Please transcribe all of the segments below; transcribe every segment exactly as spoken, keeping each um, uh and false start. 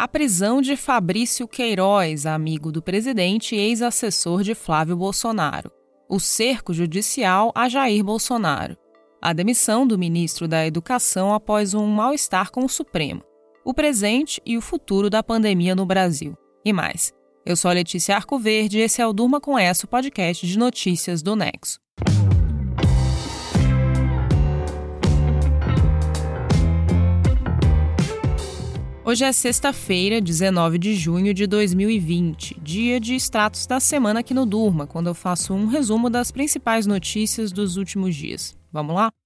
A prisão de Fabrício Queiroz, amigo do presidente e ex-assessor de Flávio Bolsonaro. O cerco judicial a Jair Bolsonaro. A demissão do ministro da Educação após um mal-estar com o Supremo. O presente e o futuro da pandemia no Brasil. E mais. Eu sou a Letícia Arcoverde e esse é o Durma com Essa, o podcast de notícias do Nexo. Hoje é sexta-feira, dezenove de junho de dois mil e vinte, dia de extratos da semana aqui no Durma, quando eu faço um resumo das principais notícias dos últimos dias. Vamos lá?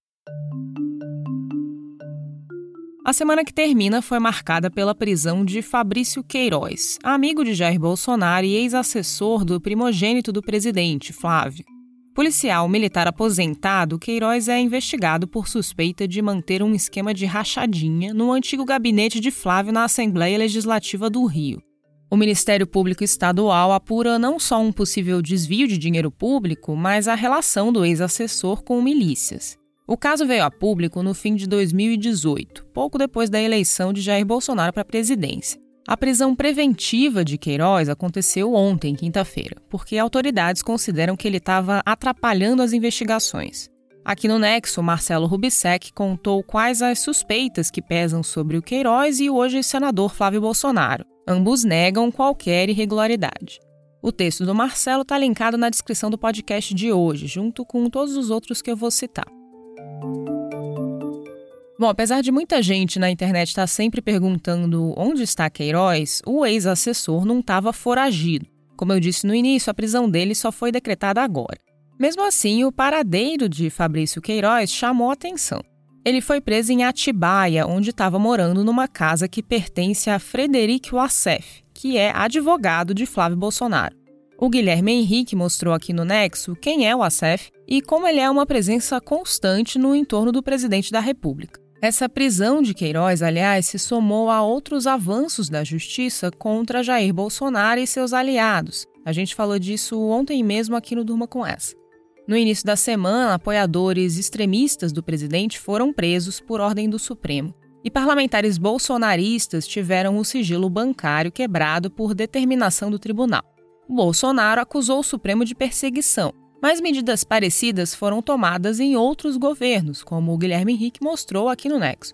A semana que termina foi marcada pela prisão de Fabrício Queiroz, amigo de Jair Bolsonaro e ex-assessor do primogênito do presidente, Flávio. Policial militar aposentado, Queiroz é investigado por suspeita de manter um esquema de rachadinha no antigo gabinete de Flávio na Assembleia Legislativa do Rio. O Ministério Público Estadual apura não só um possível desvio de dinheiro público, mas a relação do ex-assessor com milícias. O caso veio a público no fim de dois mil e dezoito, pouco depois da eleição de Jair Bolsonaro para a presidência. A prisão preventiva de Queiroz aconteceu ontem, quinta-feira, porque autoridades consideram que ele estava atrapalhando as investigações. Aqui no Nexo, Marcelo Rubissec contou quais as suspeitas que pesam sobre o Queiroz e o hoje senador Flávio Bolsonaro. Ambos negam qualquer irregularidade. O texto do Marcelo está linkado na descrição do podcast de hoje, junto com todos os outros que eu vou citar. Bom, apesar de muita gente na internet estar sempre perguntando onde está Queiroz, o ex-assessor não estava foragido. Como eu disse no início, a prisão dele só foi decretada agora. Mesmo assim, o paradeiro de Fabrício Queiroz chamou a atenção. Ele foi preso em Atibaia, onde estava morando numa casa que pertence a Frederic Wassef, que é advogado de Flávio Bolsonaro. O Guilherme Henrique mostrou aqui no Nexo quem é o Wassef e como ele é uma presença constante no entorno do presidente da República. Essa prisão de Queiroz, aliás, se somou a outros avanços da justiça contra Jair Bolsonaro e seus aliados. A gente falou disso ontem mesmo aqui no Durma com Essa. No início da semana, apoiadores extremistas do presidente foram presos por ordem do Supremo. E parlamentares bolsonaristas tiveram o sigilo bancário quebrado por determinação do tribunal. O Bolsonaro acusou o Supremo de perseguição. Mas medidas parecidas foram tomadas em outros governos, como o Guilherme Henrique mostrou aqui no Nexo.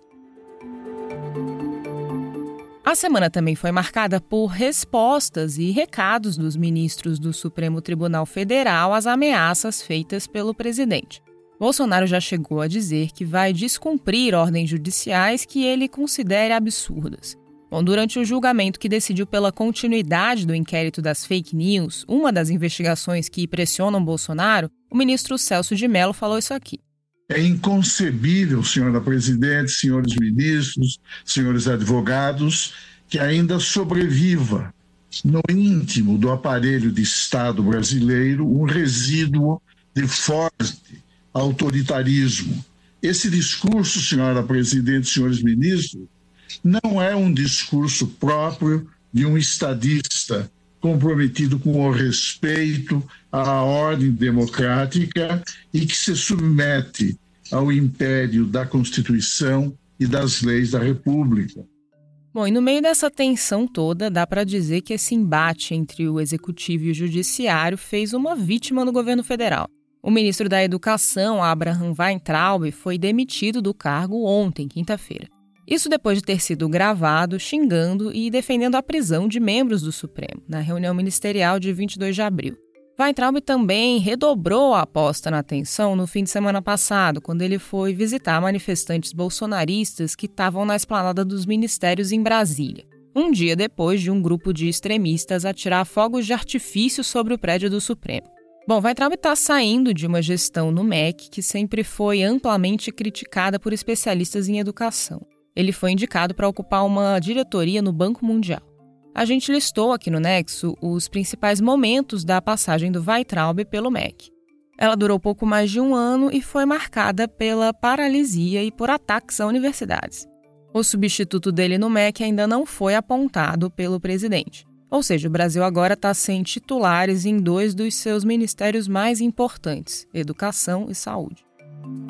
A semana também foi marcada por respostas e recados dos ministros do Supremo Tribunal Federal às ameaças feitas pelo presidente. Bolsonaro já chegou a dizer que vai descumprir ordens judiciais que ele considere absurdas. Bom, durante o julgamento que decidiu pela continuidade do inquérito das fake news, uma das investigações que pressionam Bolsonaro, o ministro Celso de Mello falou isso aqui. É inconcebível, senhora presidente, senhores ministros, senhores advogados, que ainda sobreviva no íntimo do aparelho de Estado brasileiro um resíduo de forte autoritarismo. Esse discurso, senhora presidente, senhores ministros, não é um discurso próprio de um estadista comprometido com o respeito à ordem democrática e que se submete ao império da Constituição e das leis da República. Bom, e no meio dessa tensão toda, dá para dizer que esse embate entre o Executivo e o Judiciário fez uma vítima no governo federal. O ministro da Educação, Abraham Weintraub, foi demitido do cargo ontem, quinta-feira. Isso depois de ter sido gravado, xingando e defendendo a prisão de membros do Supremo, na reunião ministerial de vinte e dois de abril. Weintraub também redobrou a aposta na tensão no fim de semana passado, quando ele foi visitar manifestantes bolsonaristas que estavam na esplanada dos ministérios em Brasília, um dia depois de um grupo de extremistas atirar fogos de artifício sobre o prédio do Supremo. Bom, Weintraub está saindo de uma gestão no M E C que sempre foi amplamente criticada por especialistas em educação. Ele foi indicado para ocupar uma diretoria no Banco Mundial. A gente listou aqui no Nexo os principais momentos da passagem do Weintraub pelo M E C. Ela durou pouco mais de um ano e foi marcada pela paralisia e por ataques a universidades. O substituto dele no M E C ainda não foi apontado pelo presidente. Ou seja, o Brasil agora está sem titulares em dois dos seus ministérios mais importantes, Educação e Saúde.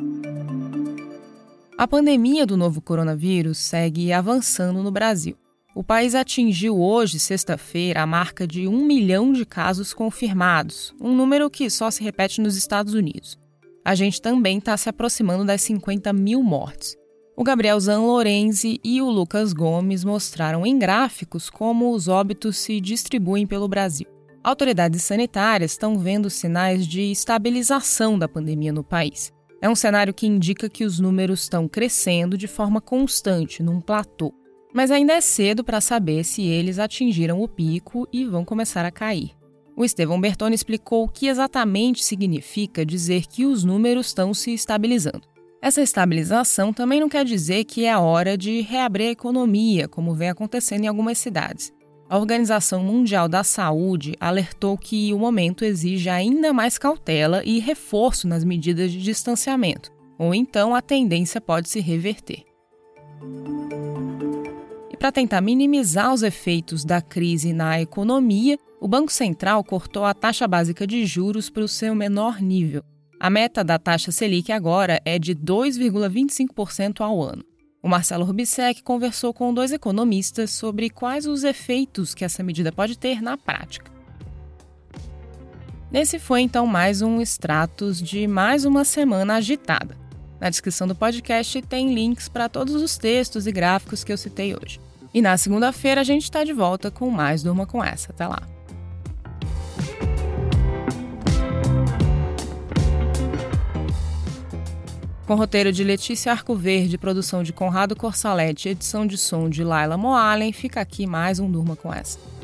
A pandemia do novo coronavírus segue avançando no Brasil. O país atingiu hoje, sexta-feira, a marca de um milhão de casos confirmados, um número que só se repete nos Estados Unidos. A gente também está se aproximando das cinquenta mil mortes. O Gabriel Zanlorenzi e o Lucas Gomes mostraram em gráficos como os óbitos se distribuem pelo Brasil. Autoridades sanitárias estão vendo sinais de estabilização da pandemia no país. É um cenário que indica que os números estão crescendo de forma constante, num platô. Mas ainda é cedo para saber se eles atingiram o pico e vão começar a cair. O Estevão Bertoni explicou o que exatamente significa dizer que os números estão se estabilizando. Essa estabilização também não quer dizer que é a hora de reabrir a economia, como vem acontecendo em algumas cidades. A Organização Mundial da Saúde alertou que o momento exige ainda mais cautela e reforço nas medidas de distanciamento, ou então a tendência pode se reverter. E para tentar minimizar os efeitos da crise na economia, o Banco Central cortou a taxa básica de juros para o seu menor nível. A meta da taxa Selic agora é de dois vírgula vinte e cinco por cento ao ano. O Marcelo Rubissec conversou com dois economistas sobre quais os efeitos que essa medida pode ter na prática. Esse foi, então, mais um Extratos de mais uma semana agitada. Na descrição do podcast tem links para todos os textos e gráficos que eu citei hoje. E na segunda-feira a gente está de volta com mais Durma Com Essa. Até lá! Com roteiro de Letícia Arcoverde, produção de Conrado Corsaletti, edição de som de Laila Moalen, fica aqui mais um Durma Com Essa.